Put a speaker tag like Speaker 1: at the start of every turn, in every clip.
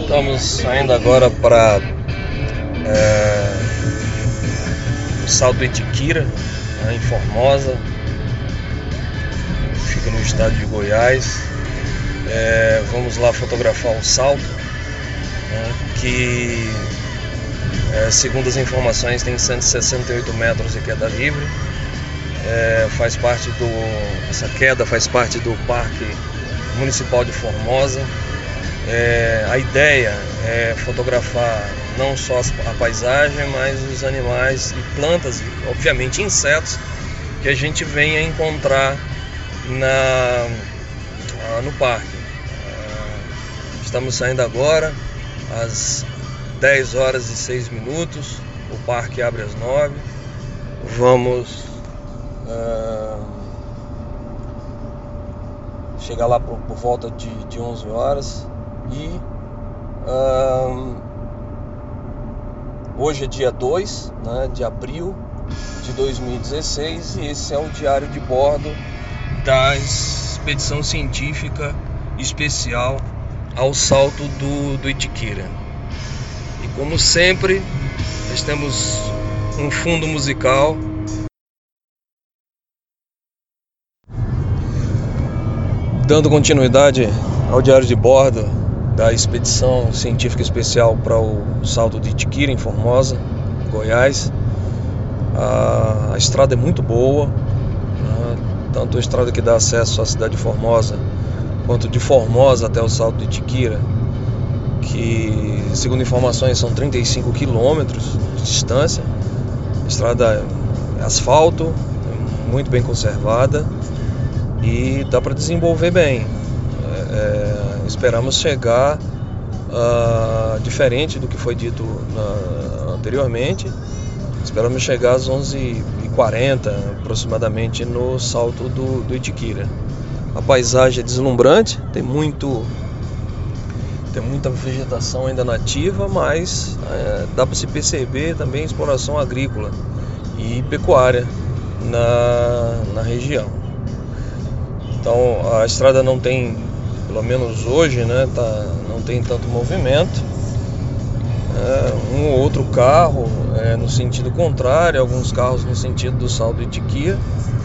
Speaker 1: Estamos saindo agora para o Salto Itiquira, em Formosa, fica no estado de Goiás. Vamos lá fotografar o salto, que segundo as informações tem 168 metros de queda livre. Essa queda faz parte do Parque Municipal de Formosa. A ideia é fotografar não só a paisagem, mas os animais e plantas, e obviamente insetos, que a gente venha encontrar no parque. Estamos saindo agora às 10 horas e 6 minutos, o parque abre às 9. Vamos chegar lá por volta de 11 horas. E hoje é dia 2, de abril de 2016, e esse é o diário de bordo da expedição científica especial ao salto do Itiquira. E como sempre, nós temos um fundo musical. Dando continuidade ao diário de bordo da expedição científica especial para o salto de Itiquira, em Formosa, Goiás. A estrada é muito boa, tanto a estrada que dá acesso à cidade de Formosa, quanto de Formosa até o salto de Itiquira, que, segundo informações, são 35 quilômetros de distância. A estrada é asfalto, muito bem conservada e dá para desenvolver bem. Esperamos chegar diferente do que foi dito anteriormente. Esperamos chegar às 11h40 aproximadamente no salto do Itiquira. A paisagem é deslumbrante, tem muita vegetação ainda nativa, mas dá para se perceber também exploração agrícola e pecuária na região. Então a estrada não tem, pelo menos hoje, não tem tanto movimento. Um ou outro carro no sentido contrário, alguns carros no sentido do salto de Itiquira,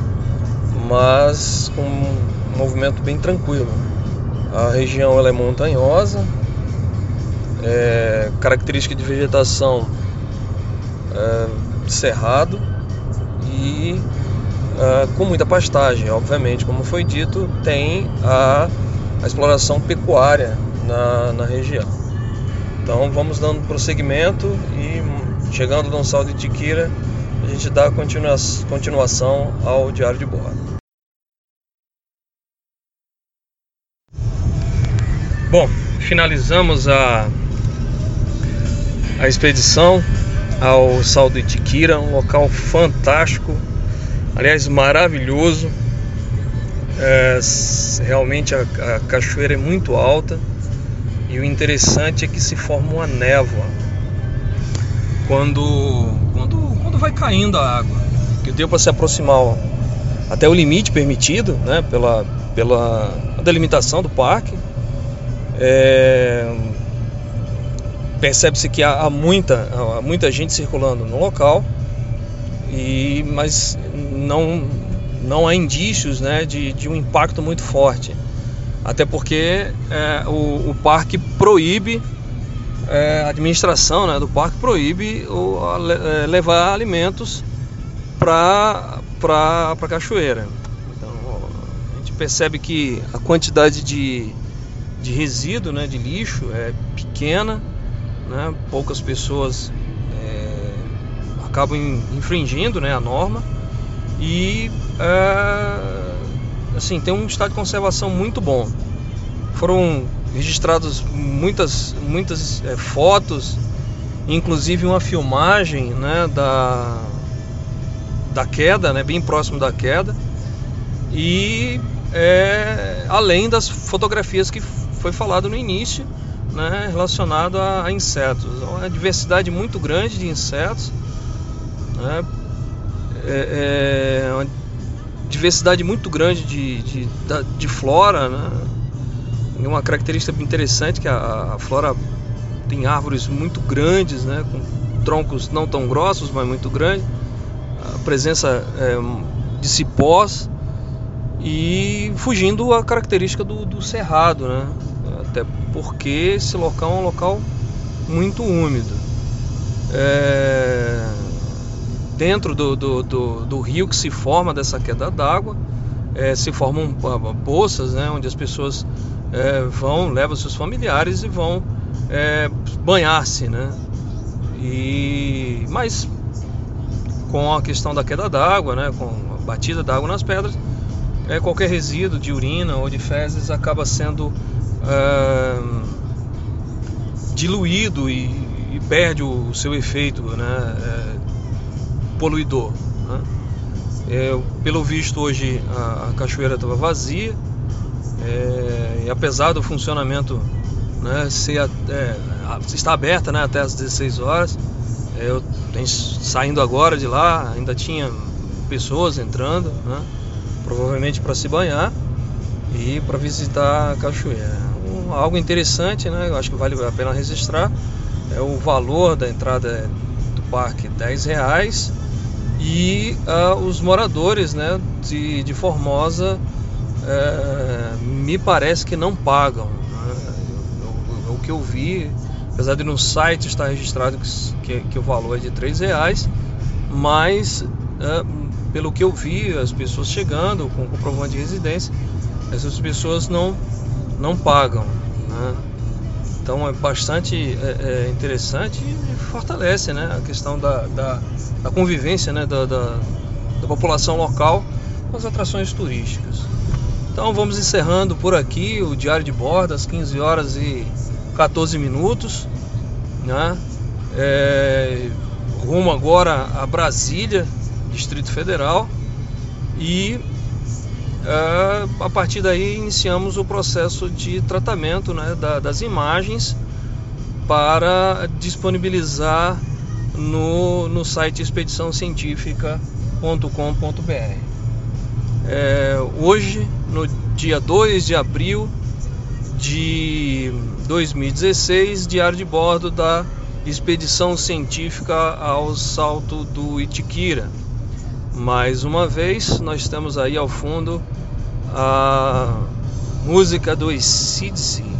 Speaker 1: mas com um movimento bem tranquilo. A região ela é montanhosa, característica de vegetação cerrado e com muita pastagem. Obviamente, como foi dito, tem a exploração pecuária na região. Então vamos dando prosseguimento e, chegando no salto de Itiquira, a gente dá continuação ao diário de bordo. Bom, finalizamos a expedição ao salto de Itiquira, um local fantástico, aliás, maravilhoso. Realmente a cachoeira é muito alta, e o interessante é que se forma uma névoa quando vai caindo a água, que deu para se aproximar até o limite permitido, pela delimitação do parque. Percebe-se que há muita gente circulando no local, mas não há indícios de um impacto muito forte, até porque o parque proíbe, a administração do parque proíbe levar alimentos para a cachoeira. Então a gente percebe que a quantidade de resíduo, de lixo, é pequena, poucas pessoas acabam infringindo a norma. E tem um estado de conservação muito bom. Foram registradas muitas fotos, inclusive uma filmagem da queda, bem próximo da queda, e além das fotografias que foi falado no início, relacionado a insetos. Uma diversidade muito grande de insetos, uma diversidade muito grande de flora, E uma característica interessante que a flora tem árvores muito grandes, né, com troncos não tão grossos, mas muito grandes, a presença de cipós, e fugindo a característica do cerrado, né, até porque esse local é um local muito úmido. Dentro do rio que se forma dessa queda d'água, se formam poças, né, onde as pessoas levam seus familiares e vão banhar-se, né? Mas com a questão da queda d'água, né, com a batida d'água nas pedras, qualquer resíduo de urina ou de fezes acaba sendo diluído e perde o seu efeito, né, poluidor, né? Pelo visto, hoje a cachoeira estava vazia, e apesar do funcionamento, né, está aberta, né, até às 16 horas, eu saindo agora de lá, ainda tinha pessoas entrando, né, provavelmente para se banhar e para visitar a cachoeira. Algo interessante, né, eu acho que vale a pena registrar, o valor da entrada do parque R$10, e os moradores, né, de Formosa, me parece que não pagam, né? O que eu vi, apesar de no site estar registrado que o valor é de R$3, mas pelo que eu vi, as pessoas chegando com comprovante de residência, essas pessoas não pagam, né? Então é bastante interessante e fortalece, né, a questão da convivência, né, da população local com as atrações turísticas. Então vamos encerrando por aqui o Diário de Bordo, às 15h14, né? Rumo agora a Brasília, Distrito Federal, e a partir daí iniciamos o processo de tratamento, né, das imagens para disponibilizar no site expediçãocientifica.com.br. Hoje, no dia 2 de abril de 2016, Diário de Bordo da Expedição Científica ao Salto do Itiquira. Mais uma vez, nós temos aí ao fundo a música do AC/DC.